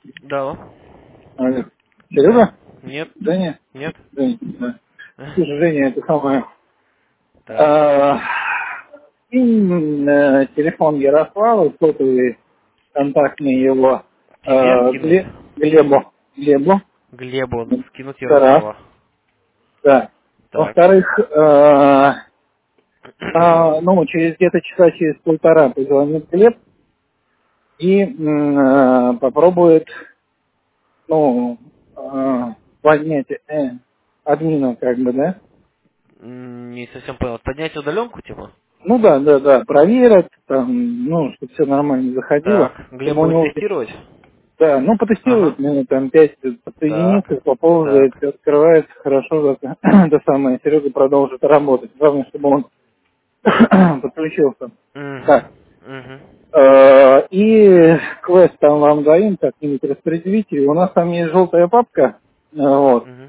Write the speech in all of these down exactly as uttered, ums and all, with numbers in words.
Да. Алло. Алло. Да. Серега? Нет. Женя? Нет. Женя, да. Слушай, Женя, это самое... Так. а, Кинь э, телефон Ярослава, сотовый, контактный его, Тебе э, скинуть? Гле- Глебу. Глебу. Глебу скинуть Это раз. Ярослава. Да. Так. Во-вторых, э, а, ну, через где-то часа через полтора позвонит Глеб и м, э, попробует, ну, э, поднять э, админа, как бы, да? М, Не совсем понял. Поднять удаленку, типа? Ну да, да, да, проверят, там, ну, чтобы все нормально заходило. Так. Глеб Чтобы у будет него, тестировать? да, ну, потестируют Ага. минут там пять, подсоединится, Так. поползает, Так. все открывается хорошо, это, это самое, Серега продолжит работать. Главное, чтобы он подключился. Так, Угу. Угу. э, и квест там вам даем, как-нибудь распределите. У нас там есть желтая папка, э, вот, Угу.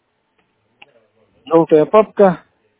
желтая папка,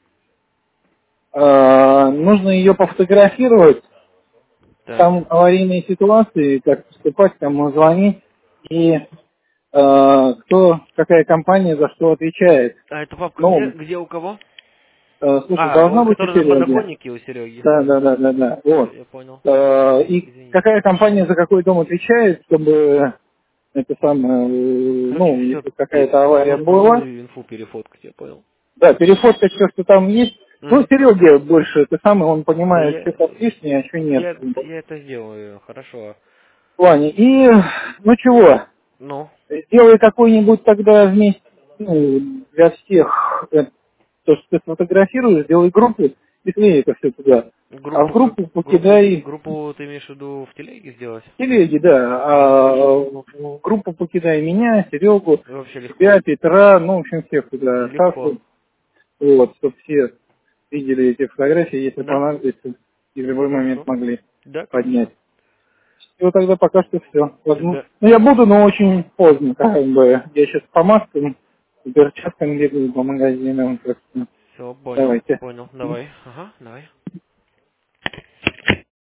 э, нужно ее пофотографировать. Так. Там аварийные ситуации, как поступать, кому звонить и э, кто, какая компания за что отвечает. А эта папка где? Ну, Где у кого? э, слушай, А, у- должно быть у который на Сереги. подоконнике у Сереги. Да, да, да, да, да. Все, Вот. я понял. Э, и Извини. какая компания за какой дом отвечает, чтобы это самое, э, Короче, ну, все, если какая-то авария была, нужную инфу перефоткать, я понял. да, перефоткать все, что там есть. Ну, Угу. Сереге больше, это самое, он Да понимает, я, что там лишнее, а что нет. я, В я это сделаю, хорошо. плане. И, ну чего, Ну, сделай какой-нибудь тогда вместе, ну, для всех, э, то, что ты сфотографируешь, сделай группу и слей это все туда. А в группу как? группу Группу, покидай группу ты имеешь в виду в телеге сделать? телеги, да, Ага. а в группу покидай меня, Серегу, Вообще легко. тебя, Петра, ну, в общем, всех туда, Легко. Сашу, вот, чтобы все видели эти фотографии, если Да? понадобится, и в любой момент Хорошо. могли Да, поднять. конечно. И вот тогда пока что все. Ну, Да. я буду, но очень поздно, как бы. Я сейчас по маскам, по перчаткам бегаю по магазинам. Так что Все, понял, давайте. понял. Давай. Ага, давай.